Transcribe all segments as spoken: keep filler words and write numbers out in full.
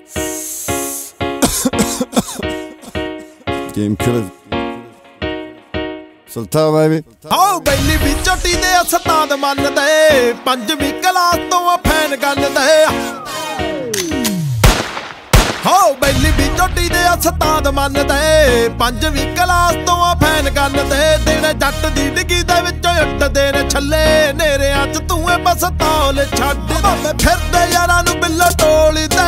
Game killer. Sultan baby. ਆਓ ਬੈਲੀ ਵੀ ਝੋਟੀ ਦੇ ਉਸਤਾਦ ਮੰਨਦੇ, ਪੰਜਵੀਂ ਕਲਾਸ ਤੋਂ ਫੈਨ ਗੰਨਦੇ। ਹੋ ਬੈਲੀ ਵੀ ਝੋਟੀ ਦੇ ਉਸਤਾਦ ਮੰਨਦੇ, ਪੰਜਵੀਂ ਕਲਾਸ ਤੋਂ ਫੈਨ ਗੰਨਦੇ। ਦਿਨ ਜੱਟ ਦੀ ਡਿੱਗੀ ਦੇ ਵਿੱਚੋਂ ਉੱਟਦੇ ਨੇ ਛੱਲੇ, ਨੇਰਿਆਂ 'ਚ ਤੂੰ ਏ ਬਸ ਤੌਲ ਛੱਡ। ਮੈਂ ਫਿਰਦੇ ਯਾਰਾਂ ਨੂੰ ਬਿੱਲੋ ਟੋਲਦੇ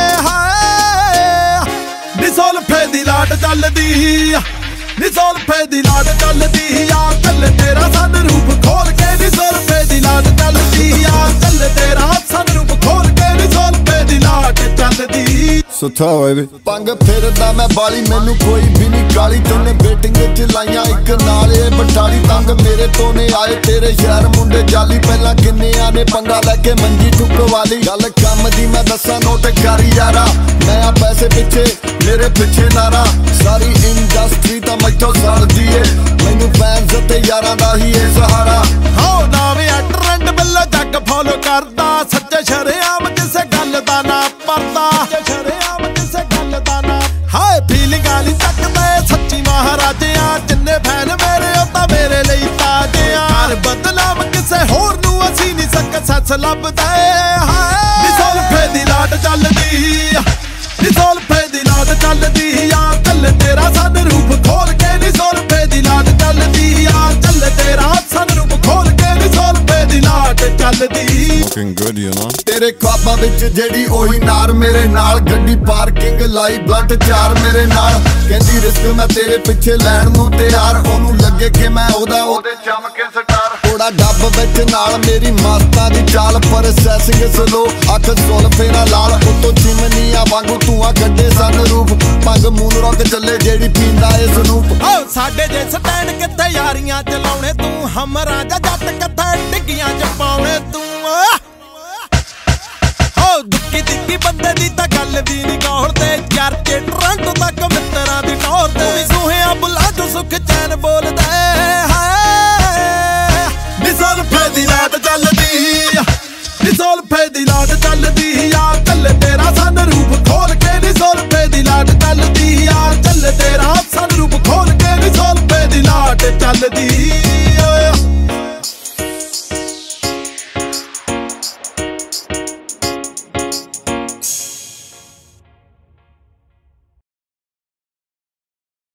ਹਾਏ, ਨੀ ਸੋਲਫੇ ਦੀ ਲਾਟ ਚੱਲਦੀ, ਨੀ ਸੋਲਫੇ ਦੀ ਲਾਟ ਚੱਲਦੀ ਆ। ਕੱਲ ਤੇਰਾ ਸਨ ਰੂਪ ਖੋਲ ਕੇ, ਨੀ ਸੋਲਫੇ ਦੀ ਲਾਟ ਚੱਲਦੀ ਆ। ਕੱਲ ਤੇਰਾ ਸਨ ਰੂਪ ਖੋਲ ਕੇ, ਨੀ ਸੋਲਫੇ ਦੀ ਲਾਟ ਚੱਲਦੀ। Sultan baby. ਪੰਗ ਫਿਰਦਾ ਮੈਂ ਬਾਲੀ, ਮੈਨੂੰ ਕੋਈ ਵੀ ਨਹੀਂ ਗਾਲੀ। ਤੂਨੇ ਬੇਟਿੰਗ ਚ ਲਾਈਆਂ ਇੱਕ ਨਾਲ ਇਹ ਬਟਾਲੀ। ਤੰਗ ਮੇਰੇ ਤੋਂ ਨੇ ਆਏ ਤੇਰੇ ਸ਼ਹਿਰ ਮੁੰਡੇ ਜਾਲੀ। ਪਹਿਲਾਂ ਕਿੰਨਿਆਂ ਨੇ ਪੰਗਾ ਲੈ ਕੇ ਮੰਜੀ ਠੁਕਵਾਲੀ। ਗੱਲ ਕੰਮ ਦੀ ਮੈਂ ਦੱਸਾਂ ਨੋਟ ਕਰ ਯਾਰਾ, ਮੈਂ ਆ ਪੈਸੇ ਪਿੱਛੇ ਮੇਰੇ ਪਿੱਛੇ ਨਾਰਾ। ਸਾਰੀ ਇੰਡਸਟਰੀ ਤਾਂ ਮੈਥੋਂ ਸੜਦੀ ਏ, ਮੈਨੂੰ ਫੈਨਸ ਤੇ ਯਾਰਾਂ ਦਾ ਹੀ ਏ ਸਹਾਰਾ। ਹੋ ਨਾਵੇਂ ਆ ਟ੍ਰੈਂਡ ਬਿੱਲੋ ਜੱਗ ਫੋਲੋ ਕਰਦਾ, ਸੱਚੇ ਸ਼ਰੇਆਮ ਕਿਸੇ ਗੱਲ ਦਾ ਨਾ ਪਰਦਾ। ਸ਼ਰੇਆਮ ਕਿਸੇ ਗੱਲ ਦਾ ਨਾ ਹਾਏ, ਫੀਲਿੰਗਾਂ ਨਹੀਂ ਚੱਕਦੇ ਸੱਚੀ ਮਹਾਰਾਜਿਆਂ। ਜਿੰਨੇ ਫੈਨ ਮੇਰੇ ਉਹ ਤਾਂ ਮੇਰੇ ਲਈ ਤਾਜਿਆਂ। ਕਰ ਬਦਨਾਮ ਕਿਸੇ ਹੋਰ ਨੂੰ ਅਸੀਂ ਨਹੀਂ ਸਕਸੈਸ ਲੱਭਦੇ ਹਾਏ। ਨੀ ਸੋਲਫੇ ਦੀ ਲਾਟ ਚੱਲਦੀ, ਨੀ ਸੋਲਫੇ ਦੀ ਲਾਟ ਚੱਲਦੀ ਆ। ਕੱਲ ਤੇਰਾ ਸਨ ਰੂਪ ਖੋਲ ਕੇ, ਨੀ ਸੋਲਫੇ ਦੀ ਲਾਟ ਚੱਲਦੀ ਆ। ਕੱਲ ਤੇਰਾ ਸਨ ਰੂਪ ਖੋਲ ਕੇ, ਨੀ ਸੋਲਫੇ ਦੀ ਲਾਟ ਚੱਲਦੀ। Looking good, you know. ਤੇਰੇ ख्वाबां ਵਿੱਚ ਜਿਹੜੀ ਉਹੀ ਨਾਰ ਮੇਰੇ ਨਾਲ। ਗੱਡੀ ਪਾਰਕਿੰਗ ਲਾਈ ਬਲੱਟ ਚਾਰ ਮੇਰੇ ਨਾਲ। ਕਹਿੰਦੀ ਰਿਸਕ ਮੈਂ ਤੇਰੇ ਪਿੱਛੇ ਲੈਣ ਨੂੰ ਤਿਆਰ। ਉਹਨੂੰ ਲੱਗੇ ਕਿ ਮੈਂ ਉਹਦਾ ਉਹਦੇ ਚਮਕੇ ਸਟਾਰ। ਥੋੜਾ ਡੱਬ ਵਿੱਚ ਨਾਲ ਮੇਰੀ ਮਾਸਤਾਂ ਦੀ ਚਾਲ, ਪ੍ਰੋਸੈਸਿੰਗ ਸਲੋ ਅੱਖ ਸੁਲ ਫੇਰਾ ਲਾਲ। ਉੱਤੋਂ ਚਿਮਨੀਆਂ ਵਾਂਗੂ ਧੂਆਂ ਕੱਢੇ ਸਨ ਰੂਪ। ਪੰਗ ਮੂਨ ਰੋਕ ਚੱਲੇ ਜਿਹੜੀ ਪੀਂਦਾ ਏ ਸਨੂਪ। ਓ ਸਾਡੇ ਜੇ ਸਟੈਂਡ ਕਿੱਥੇ ਯਾਰੀਆਂ ਚਲਾਉਣੇ ਤੂੰ, ਹਮਰਾ ਜਾਂ ਜੱਟ ਕਿੱਥੇ ਡਿੱਗੀਆਂ ਚ ਪਾਉਣੇ ਤੂੰ। ਹੋ ਦੁੱਕੀ ਦਿੱਕੀ ਬੰਦੇ ਦੀ ਤਾਂ ਗੱਲ ਵੀ ਨਹੀਂ ਗੌਲਦੇ, ਚਰਚੇ ਟਰੰਟੋ ਤੱਕ ਮਿੱਤਰਾਂ ਦੀ ਟੌਰ ਤੇ। ਸੂਹਿਆ ਬੁਲਾ ਜੋ ਸੁਖ ਚੈਨ ਬੋਲਦਾ ਹਾਏ, ਨੀ ਸੋਲਫੇ ਦੀ ਲਾਟ ਚੱਲਦੀ, ਨੀ ਸੋਲਫੇ ਦੀ ਲਾਟ ਚੱਲਦੀ ਆ। ਕੱਲ ਤੇਰਾ ਸਨ ਰੂਪ ਖੋਲ ਕੇ, ਨੀ ਸੋਲਫੇ ਦੀ ਲਾਟ ਚੱਲਦੀ ਆ। ਕੱਲ ਤੇਰਾ ਸਨ ਰੂਪ ਖੋਲ ਕੇ, ਨੀ ਸੋਲਫੇ ਦੀ ਲਾਟ ਚੱਲਦੀ।